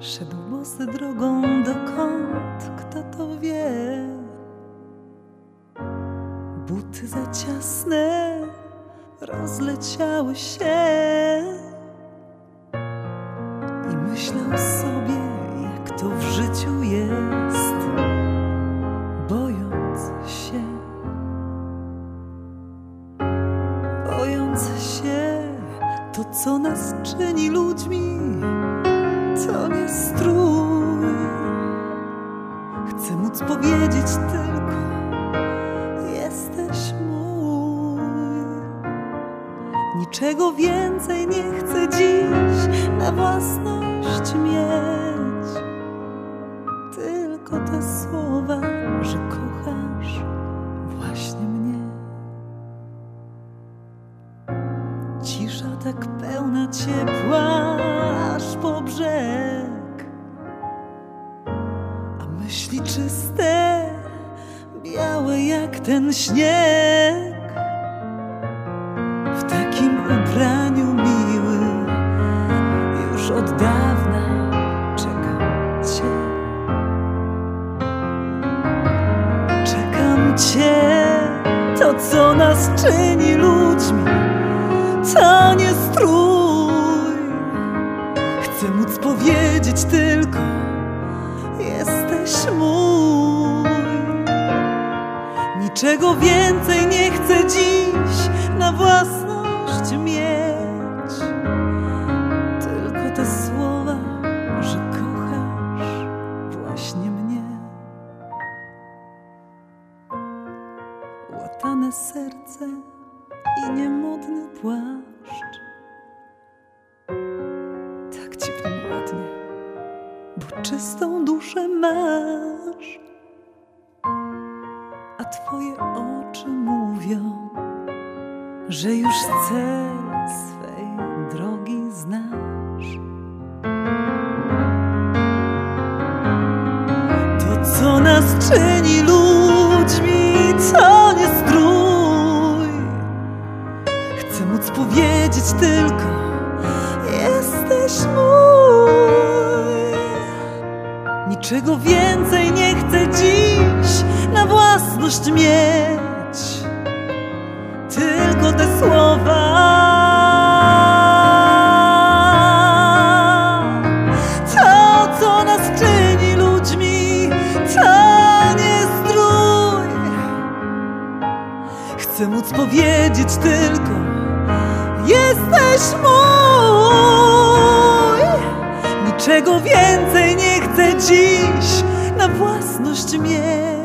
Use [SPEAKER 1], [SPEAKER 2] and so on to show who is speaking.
[SPEAKER 1] Szedł bosy drogą dokąd, kto to wie. Buty za ciasne rozleciały się i myślał sobie, jak to w życiu jest, bojąc się, to co nas czyni ludźmi, to nie strój. Chcę móc powiedzieć tylko: jesteś mój. Niczego więcej nie chcę dziś na własność mieć, tylko te słowa, że kochasz właśnie mnie. Cisza tak pełna ciepła aż po brzeg, a myśli czyste, białe jak ten śnieg. W takim ubraniu miły już od dawna czekam cię. Czekam cię, to co nas czyni ludźmi, to nie strój. Chcę móc powiedzieć tylko: jesteś mój. Niczego więcej nie chcę dziś na własność mieć, tylko te słowa, że kochasz właśnie mnie. Łatane serce i niemodny płaszcz, tak ci w nim ładnie, bo czystą duszę masz, a twoje oczy mówią, że już cel swej drogi znasz. To co nas czyni ludźmi, to nie strój. Chcę móc powiedzieć tylko: jesteś mój. Niczego więcej nie chcę dziś na własność mieć, tylko te słowa. To, co nas czyni ludźmi, to nie strój. Chcę móc powiedzieć tylko: jesteś mój. Niczego więcej nie chcę dziś na własność mieć.